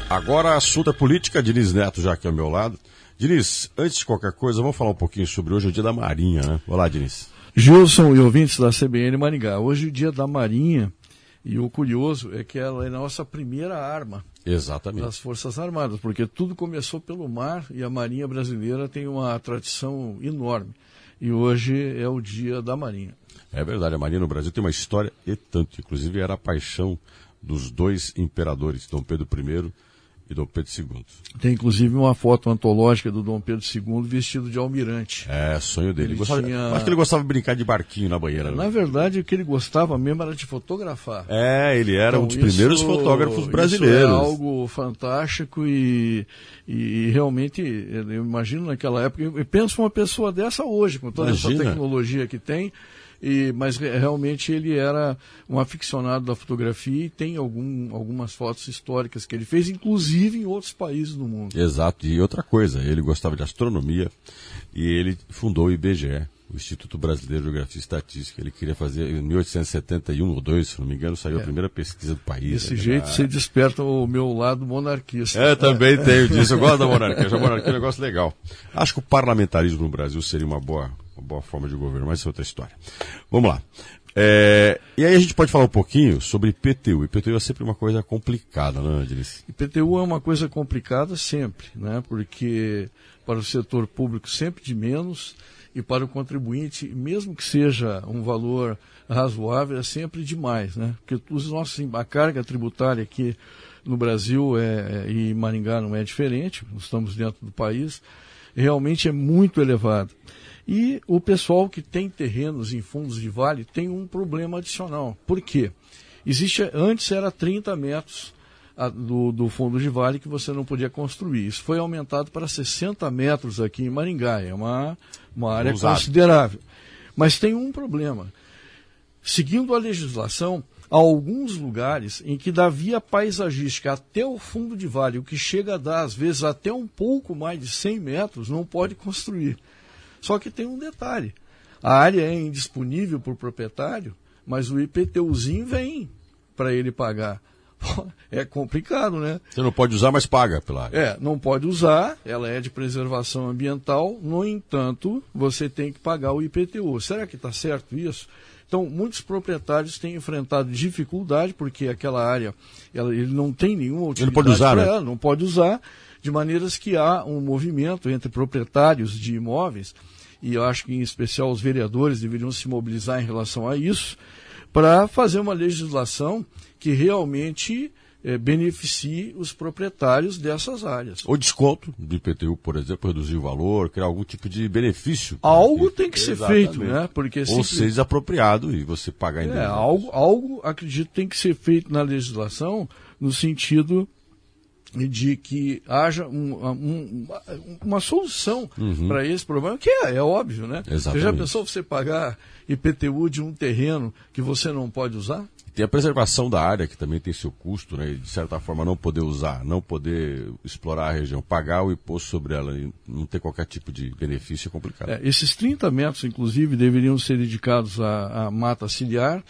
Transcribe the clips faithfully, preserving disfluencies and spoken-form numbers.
Agora, assunto é política. Diniz Neto já aqui ao meu lado. Diniz, antes de qualquer coisa, vamos falar um pouquinho sobre hoje, o dia da Marinha, né? Olá, Diniz. Gilson e ouvintes da C B N Maringá. Hoje é o dia da Marinha, e o curioso é que ela é a nossa primeira arma. Exatamente. Das Forças Armadas, porque tudo começou pelo mar e a Marinha brasileira tem uma tradição enorme. E hoje é o dia da Marinha. É verdade, a Marinha no Brasil tem uma história e tanto. Inclusive era a paixão dos dois imperadores, Dom Pedro I e Dom Pedro segundo. Tem inclusive uma foto antológica do Dom Pedro segundo vestido de almirante. É, sonho dele. Ele gostava, tinha... Acho que ele gostava de brincar de barquinho na banheira. Na né? verdade, o que ele gostava mesmo era de fotografar. É, ele era então, um dos isso, primeiros fotógrafos brasileiros. Isso é algo fantástico e, e realmente, eu imagino naquela época, eu penso uma pessoa dessa hoje, com toda Imagina. essa tecnologia que tem. E, mas realmente ele era um aficionado da fotografia e tem algum, algumas fotos históricas que ele fez, inclusive em outros países do mundo. Exato, e outra coisa, ele gostava de astronomia e ele fundou o I B G E, o Instituto Brasileiro de Geografia e Estatística. Ele queria fazer, em mil oitocentos e setenta e um ou dois, se não me engano, saiu é. a primeira pesquisa do país. Desse né? jeito ah. você desperta o meu lado monarquista. É, também tenho disso, eu gosto da monarquia, a monarquia é um negócio legal. Acho que o parlamentarismo no Brasil seria uma boa... uma boa forma de governo, mas isso é outra história. Vamos lá. É, e aí a gente pode falar um pouquinho sobre I P T U. I P T U é sempre uma coisa complicada, né, Diniz? I P T U é uma coisa complicada sempre, né? Porque para o setor público sempre de menos e para o contribuinte, mesmo que seja um valor razoável, é sempre demais, né? Porque os nossos, a carga tributária aqui no Brasil é, é, e Maringá não é diferente, estamos dentro do país, realmente é muito elevada. E o pessoal que tem terrenos em fundos de vale tem um problema adicional. Por quê? Existe, antes era trinta metros a, do, do fundo de vale que você não podia construir. Isso foi aumentado para sessenta metros aqui em Maringá. É uma, uma área Usado. considerável. Mas tem um problema. Seguindo a legislação, há alguns lugares em que da via paisagística até o fundo de vale, o que chega a dar, às vezes, até um pouco mais de cem metros, não pode construir. Só que tem um detalhe, a área é indisponível para o proprietário, mas o IPTUzinho vem para ele pagar. É complicado, né? Você não pode usar, mas paga pela área. É, não pode usar, ela é de preservação ambiental, no entanto, você tem que pagar o I P T U. Será que está certo isso? Então, muitos proprietários têm enfrentado dificuldade, porque aquela área, ela, ele não tem nenhuma utilidade. Ele não pode usar, né? Ela, não pode usar, de maneiras que há um movimento entre proprietários de imóveis, e eu acho que em especial os vereadores deveriam se mobilizar em relação a isso, para fazer uma legislação que realmente é, beneficie os proprietários dessas áreas. Ou desconto do I P T U, por exemplo, reduzir o valor, criar algum tipo de benefício. Algo tem que ser Exatamente. feito, né? Porque Ou simples... ser desapropriado e você pagar em é, algo, algo, acredito, tem que ser feito na legislação no sentido de que haja um, um, uma solução uhum. para esse problema, que é, é óbvio, né? Exatamente. Você já pensou você pagar I P T U de um terreno que você não pode usar? Tem a preservação da área, que também tem seu custo, né? E de certa forma não poder usar, não poder explorar a região, pagar o imposto sobre ela e não ter qualquer tipo de benefício é complicado. É, esses trinta metros, inclusive, deveriam ser dedicados à, à mata ciliar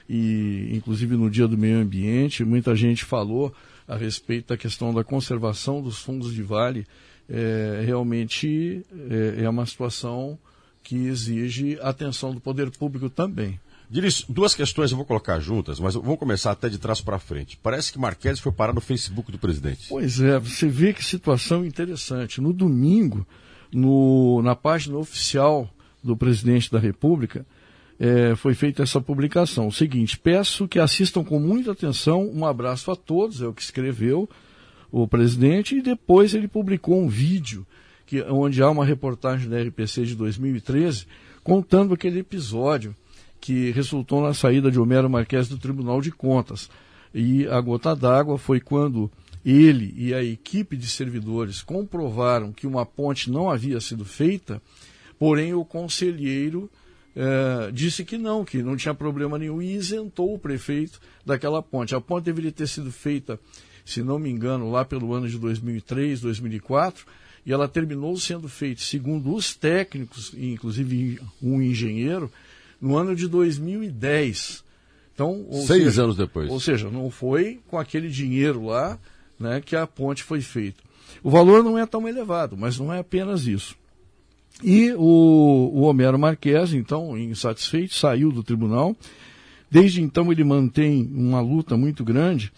e, inclusive, no Dia do Meio Ambiente, muita gente falou a respeito da questão da conservação dos fundos de vale. É, realmente é, é uma situação que exige atenção do poder público também. Diniz, duas questões eu vou colocar juntas, mas vamos começar até de trás para frente. Parece que Marquese foi parar no Facebook do presidente. Pois é, você vê que situação interessante. No domingo, no, na página oficial do presidente da República, é, foi feita essa publicação. O seguinte: peço que assistam com muita atenção, um abraço a todos, é o que escreveu o presidente, e depois ele publicou um vídeo que, onde há uma reportagem da R P C de dois mil e treze, contando aquele episódio que resultou na saída de Homero Marquese do Tribunal de Contas. E a gota d'água foi quando ele e a equipe de servidores comprovaram que uma ponte não havia sido feita, porém o conselheiro eh, disse que não, que não tinha problema nenhum e isentou o prefeito daquela ponte. A ponte deveria ter sido feita, se não me engano, lá pelo ano de dois mil e três, dois mil e quatro, e ela terminou sendo feita, segundo os técnicos, inclusive um engenheiro, no ano de dois mil e dez. Então, ou Seis seja, anos depois. Ou seja, não foi com aquele dinheiro lá né, que a ponte foi feita. O valor não é tão elevado, mas não é apenas isso. E o, o Homero Marques, então, insatisfeito, saiu do tribunal. Desde então ele mantém uma luta muito grande,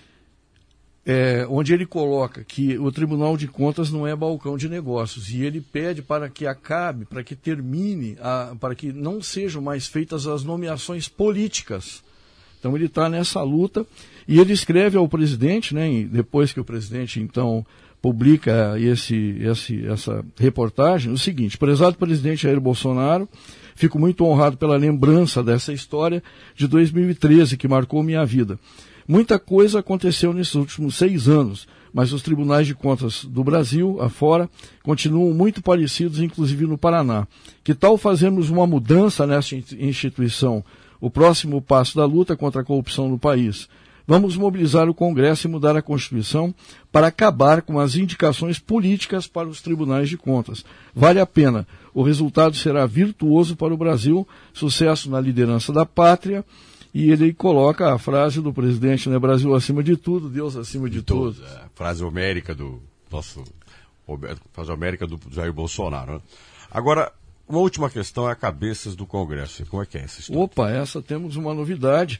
é, onde ele coloca que o Tribunal de Contas não é balcão de negócios, e ele pede para que acabe, para que termine, a, para que não sejam mais feitas as nomeações políticas. Então ele está nessa luta, e ele escreve ao presidente, né, depois que o presidente então publica esse, esse, essa reportagem, o seguinte: prezado presidente Jair Bolsonaro, fico muito honrado pela lembrança dessa história de dois mil e treze, que marcou minha vida. Muita coisa aconteceu nesses últimos seis anos, mas os tribunais de contas do Brasil, afora, continuam muito parecidos, inclusive no Paraná. Que tal fazermos uma mudança nessa instituição? O próximo passo da luta contra a corrupção no país. Vamos mobilizar o Congresso e mudar a Constituição para acabar com as indicações políticas para os tribunais de contas. Vale a pena. O resultado será virtuoso para o Brasil, sucesso na liderança da pátria. E ele coloca a frase do presidente, né? Brasil acima de tudo, Deus acima de, de tudo. tudo. A frase homérica do nosso frase homérica do Jair Bolsonaro. Né? Agora, uma última questão é a cabeças do Congresso. Como é que é essa história? Opa, essa temos uma novidade.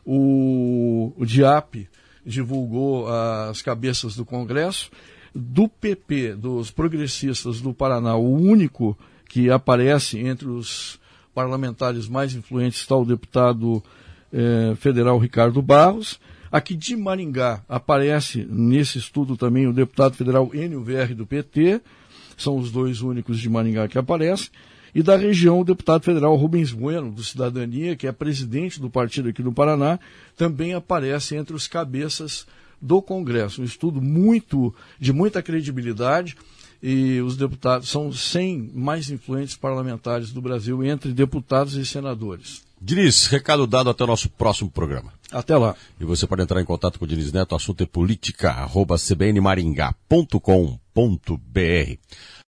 O, o DIAP divulgou as cabeças do Congresso. Do P P, dos progressistas do Paraná, o único que aparece entre os parlamentares mais influentes está o deputado eh, federal Ricardo Barros. Aqui de Maringá aparece nesse estudo também o deputado federal Enio Verri do P T. São os dois únicos de Maringá que aparecem. E da região, o deputado federal Rubens Bueno, do Cidadania, que é presidente do partido aqui no Paraná, também aparece entre os cabeças do Congresso. Um estudo muito, de muita credibilidade, e os deputados são cem mais influentes parlamentares do Brasil, entre deputados e senadores. Diniz, recado dado, até o nosso próximo programa. Até lá. E você pode entrar em contato com o Diniz Neto, assunto é política, arroba c b n maringá ponto com ponto b r.